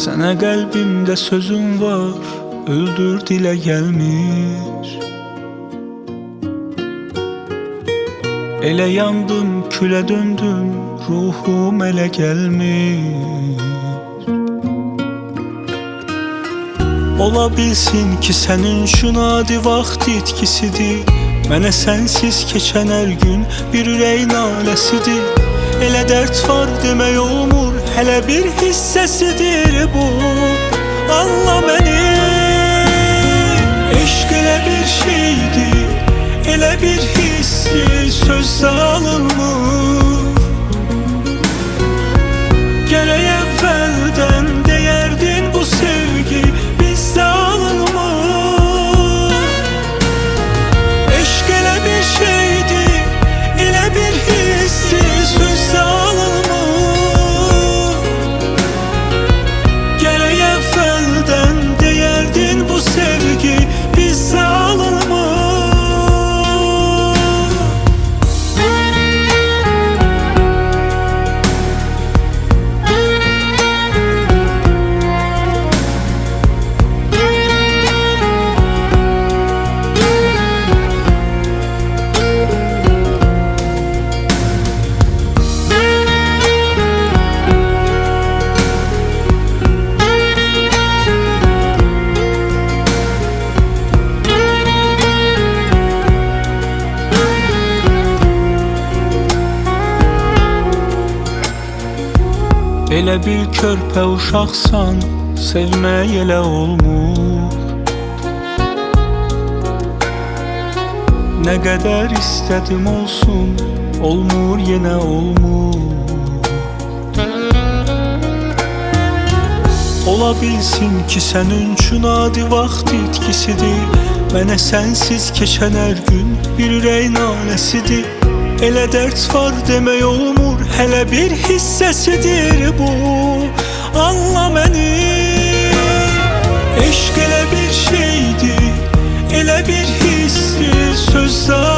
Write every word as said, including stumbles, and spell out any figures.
Sənə qəlbimdə sözüm var, öldür dilə gəlmir. Elə yandım, külə döndüm, ruhum elə gəlmir. Ola bilsin ki sənin üçün adi vaxt itkisidir. Mənə sənsiz keçən hər gün bir ürək naləsidir. Elə dərd var demək olmur, hələ bir hissəsidir bu. Anla məni, eşq elə bir şeydir, elə bir hissdir, sözdə alınmır. Gərək əvvəldən deyərdin bu sevgi bizdə alınmır. Eşq elə bir şeydir, elə bir hissdir, sözdə alınmır. Gərək əvvəldən deyərdin bu sevgi bizdə alınmır. Elə bir körpə uşaqsan, sevmək elə olmur. Nə qədər istədim olsun, olmur yenə olmur. Ola bilsin ki sənin üçün adi vaxt itkisidir. Mənə sənsiz keçən hər gün bir ürək naləsidir. Elə dərd var demək olmur, hələ bir hissəsidir bu. Anla məni, eşq elə bir şeydir, elə bir hissdir, sözdə